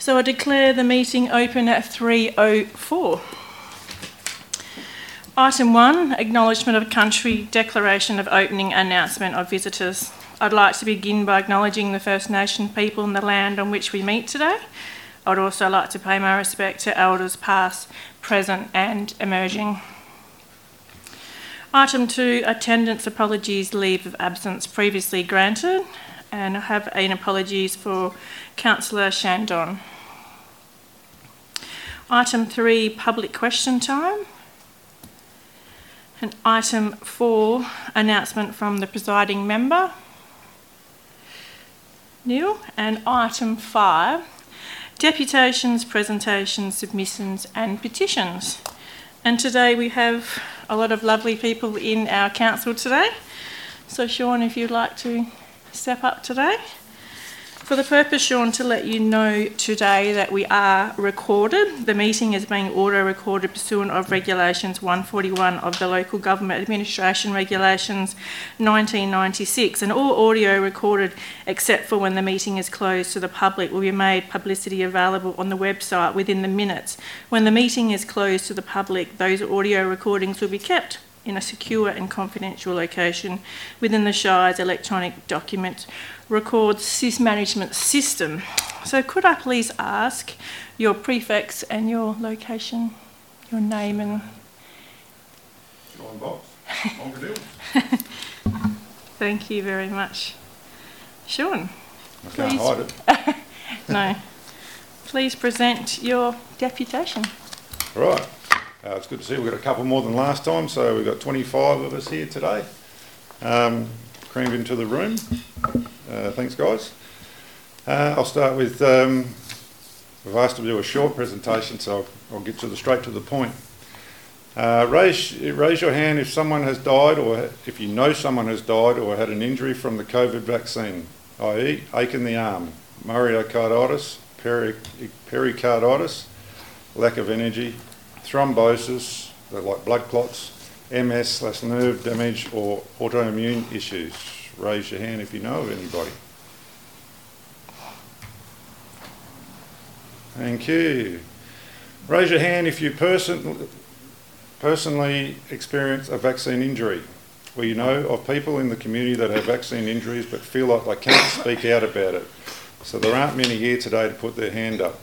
So I declare the meeting open at 3:04. Item 1, Acknowledgement of Country, Declaration of Opening, Announcement of Visitors. I'd like to begin by acknowledging the First Nation people and the land on which we meet today. I would also like to pay my respect to Elders past, present and emerging. Item 2, Attendance Apologies, Leave of Absence previously granted, and I have an apologies for Councillor Shandon. Item 3, Public Question Time. And item 4, Announcement from the presiding member, Neil. And item 5, Deputations, Presentations, Submissions and Petitions. And today we have a lot of lovely people in our council today. So Sean, if you'd like to step up today. For the purpose, Sean, to let you know today that we are recorded. The meeting is being auto-recorded pursuant of Regulations 141 of the Local Government Administration Regulations 1996, and all audio recorded except for when the meeting is closed to the public will be made publicity available on the website within the minutes. When the meeting is closed to the public, those audio recordings will be kept in a secure and confidential location within the Shire's electronic document records management system. So could I please ask your prefix and your location, your name and... Sean Box, Ongadil. Thank you very much. Sean, I can't hide it. No. Please present your deputation. Right. It's good to see we've got a couple more than last time, so we've got 25 of us here today. Crammed into the room. Thanks, guys. I'll start with, we've asked to do a short presentation, so I'll get straight to the point. Raise your hand if someone has died, or if you know someone has died or had an injury from the COVID vaccine, i.e. ache in the arm, myocarditis, pericarditis, lack of energy, thrombosis, like blood clots, MS/nerve damage or autoimmune issues. Raise your hand if you know of anybody. Thank you. Raise your hand if you personally experience a vaccine injury, or you know of people in the community that have vaccine injuries but feel like they can't speak out about it. So there aren't many here today to put their hand up.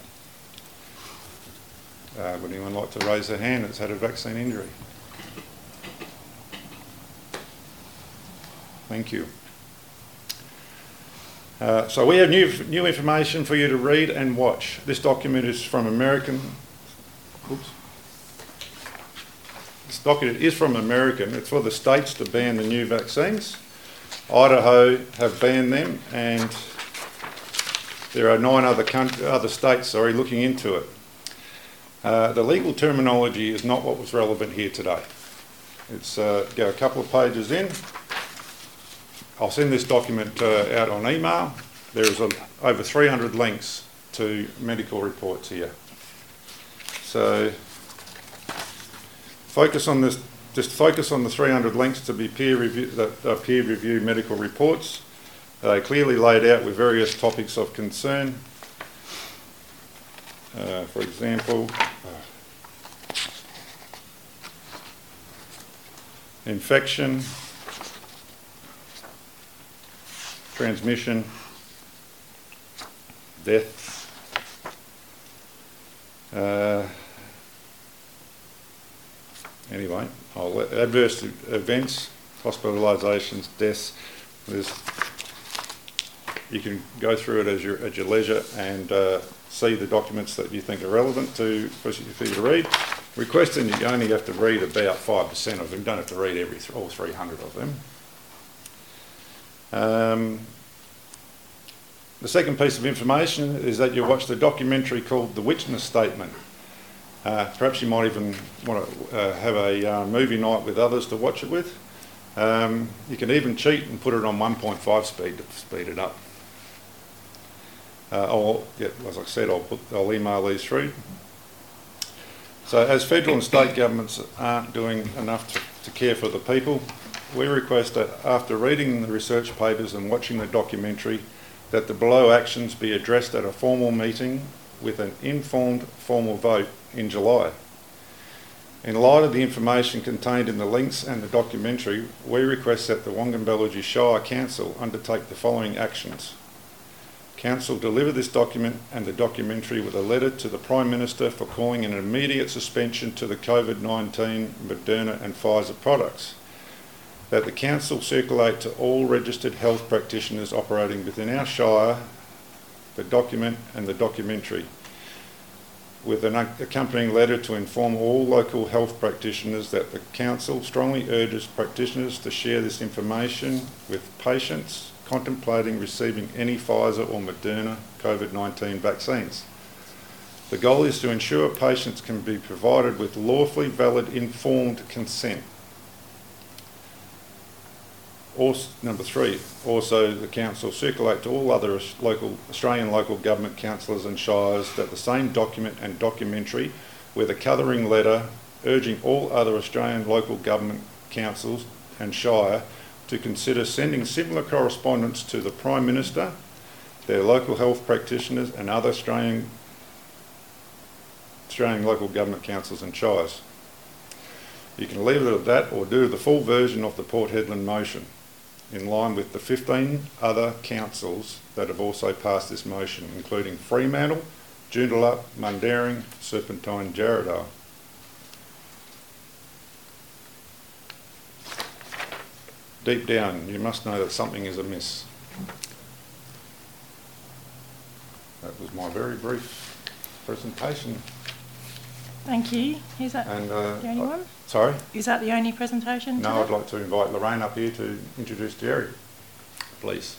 Would anyone like to raise their hand that's had a vaccine injury? Thank you. So we have new information for you to read and watch. This document is from American. Oops. This document is from American. It's for the states to ban the new vaccines. Idaho have banned them, and there are 9 other states looking into it. The legal terminology is not what was relevant here today. It's go a couple of pages in. I'll send this document out on email. There is over 300 links to medical reports here. So focus on this. Just focus on the 300 links to be peer review medical reports. Clearly laid out with various topics of concern. For example, infection, transmission, death, anyway, adverse events, hospitalisations, deaths. You can go through it at your leisure and see the documents that you think are relevant for you to read. Requesting you only have to read about 5% of them. You don't have to read all 300 of them. The second piece of information is that you watch the documentary called The Witness Statement. Perhaps you might even want to have a movie night with others to watch it with. You can even cheat and put it on 1.5 speed to speed it up. As I said, I'll email these through. So as federal and state governments aren't doing enough to care for the people, we request that after reading the research papers and watching the documentary, that the below actions be addressed at a formal meeting with an informed formal vote in July. In light of the information contained in the links and the documentary, we request that the Wongamballuji Shire Council undertake the following actions. Council deliver this document and the documentary with a letter to the Prime Minister for calling an immediate suspension to the COVID-19 Moderna and Pfizer products. That the Council circulate to all registered health practitioners operating within our Shire the document and the documentary, with an accompanying letter to inform all local health practitioners that the Council strongly urges practitioners to share this information with patients contemplating receiving any Pfizer or Moderna COVID-19 vaccines. The goal is to ensure patients can be provided with lawfully valid informed consent. Also, number 3, also the Council circulate to all other Australian local government councillors and shires that the same document and documentary with a covering letter urging all other Australian local government councils and shire to consider sending similar correspondence to the Prime Minister, their local health practitioners and other Australian local government councils and shires. You can leave it at that or do the full version of the Port Hedland motion, in line with the 15 other councils that have also passed this motion, including Fremantle, Joondalup, Mundaring, Serpentine, Jarrahdale. Deep down, you must know that something is amiss. That was my very brief presentation. Thank you. Is that the only one? Sorry? Is that the only presentation No, today? I'd like to invite Lorraine up here to introduce Jerry, please.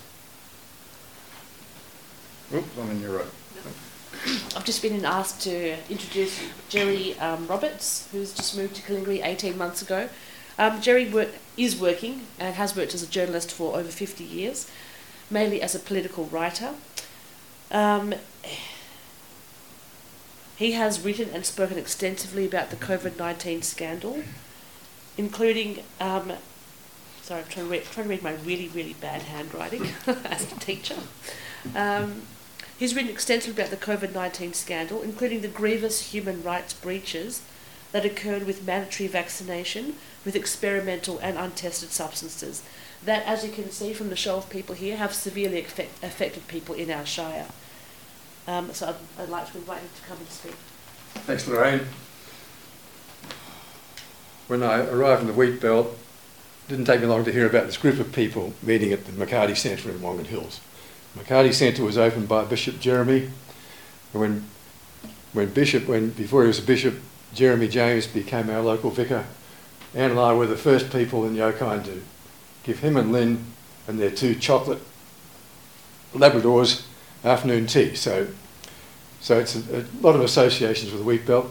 Oops, I'm in your road. I've just been asked to introduce Jerry Roberts, who's just moved to Calingary 18 months ago. Jerry is working and has worked as a journalist for over 50 years, mainly as a political writer. He has written and spoken extensively about the COVID-19 scandal, including, sorry, I'm trying to read my really, really bad handwriting as a teacher. He's written extensively about the COVID-19 scandal, including the grievous human rights breaches that occurred with mandatory vaccination with experimental and untested substances that, as you can see from the show of people here, have severely affected people in our shire. So I'd like to invite him to come and speak. Thanks, Lorraine. When I arrived in the Wheat Belt, it didn't take me long to hear about this group of people meeting at the McCarty Centre in Wongan Hills. The McCarty Centre was opened by Bishop Jeremy. Before he was a bishop, Jeremy James became our local vicar. Anne and I were the first people in Yokine to give him and Lynn and their 2 chocolate Labradors afternoon tea. So it's a lot of associations with the Wheat Belt.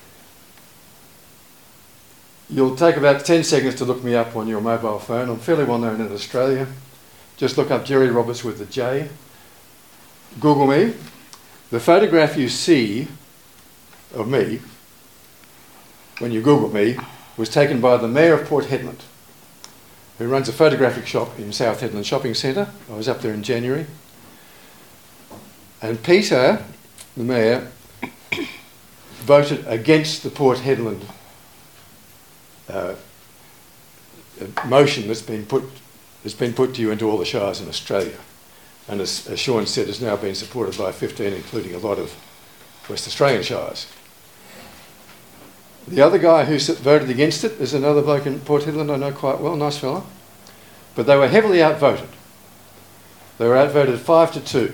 You'll take about 10 seconds to look me up on your mobile phone. I'm fairly well known in Australia. Just look up Jerry Roberts with the J. Google me. The photograph you see of me, when you Google me, was taken by the Mayor of Port Hedland, who runs a photographic shop in South Hedland Shopping Centre. I was up there in January. And Peter, the Mayor, voted against the Port Hedland motion that's been put to you into all the shires in Australia. And as Sean said, has now been supported by 15, including a lot of West Australian shires. The other guy who voted against it is another bloke in Port Hedland I know quite well, nice fella. But they were heavily outvoted. They were outvoted 5-2.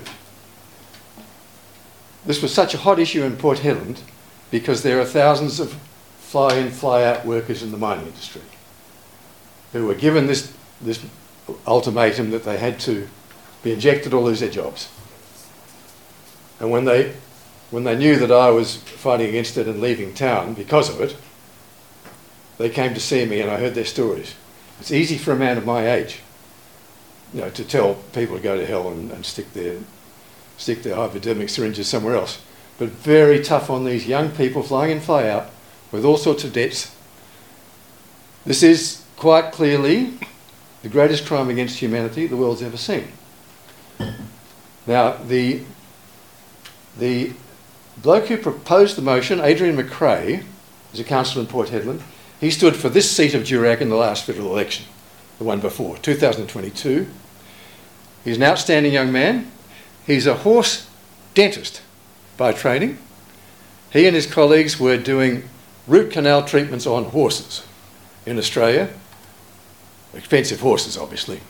This was such a hot issue in Port Hedland because there are thousands of fly-in, fly-out workers in the mining industry who were given this ultimatum that they had to be injected or lose their jobs. And when they knew that I was fighting against it and leaving town because of it, they came to see me and I heard their stories. It's easy for a man of my age, to tell people to go to hell and stick their hypodermic syringes somewhere else. But very tough on these young people flying in, fly out, with all sorts of debts. This is quite clearly the greatest crime against humanity the world's ever seen. Now, the bloke who proposed the motion, Adrian McRae, is a councillor in Port Hedland. He stood for this seat of Durack in the last federal election, the one before, 2022. He's an outstanding young man. He's a horse dentist by training. He and his colleagues were doing root canal treatments on horses in Australia. Expensive horses, obviously.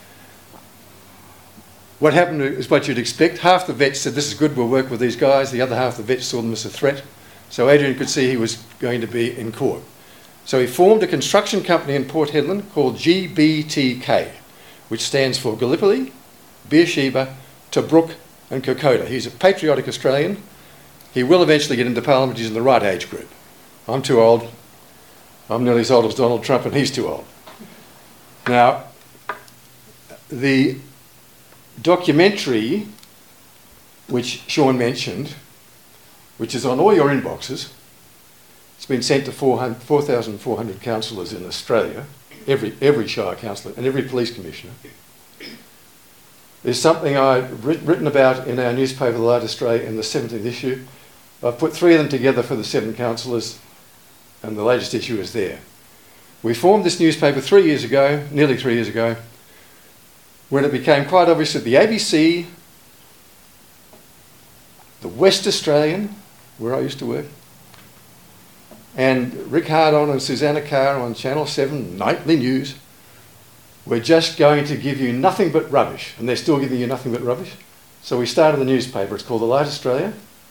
What happened is what you'd expect. Half the vets said, this is good, we'll work with these guys. The other half of the vets saw them as a threat. So Adrian could see he was going to be in court. So he formed a construction company in Port Hedland called GBTK, which stands for Gallipoli, Beersheba, Tobruk and Kokoda. He's a patriotic Australian. He will eventually get into Parliament. He's in the right age group. I'm too old. I'm nearly as old as Donald Trump and he's too old. Now, the documentary which Sean mentioned, which is on all your inboxes, it's been sent to 4,400 councillors in Australia, every Shire councillor and every police commissioner. There's something I've written about in our newspaper, The Light Australia, in the 17th issue. I've put 3 of them together for the 7 councillors, and the latest issue is there. We formed this newspaper 3 years ago, nearly 3 years ago, when it became quite obvious that the ABC, the West Australian, where I used to work, and Rick Hardon and Susanna Carr on Channel 7 Nightly News were just going to give you nothing but rubbish, and they're still giving you nothing but rubbish. So we started the newspaper. It's called The Light Australia.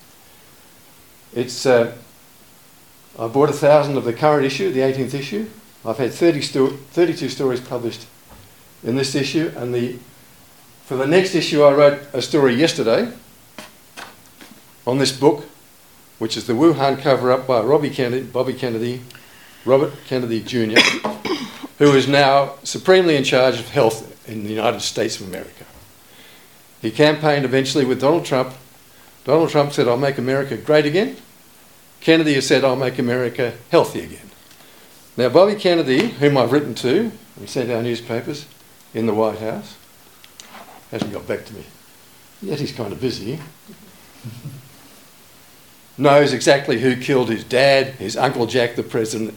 It's I bought 1,000 of the current issue, the 18th issue. I've had 32 stories published in this issue, and for the next issue I wrote a story yesterday on this book, which is the Wuhan cover-up by Robert Kennedy Jr., who is now supremely in charge of health in the United States of America. He campaigned eventually with Donald Trump. Donald Trump said, I'll make America great again. Kennedy has said, I'll make America healthy again. Now, Bobby Kennedy, whom I've written to and sent our newspapers in the White House, hasn't got back to me. Yet he's kind of busy. Knows exactly who killed his dad, his Uncle Jack, the president,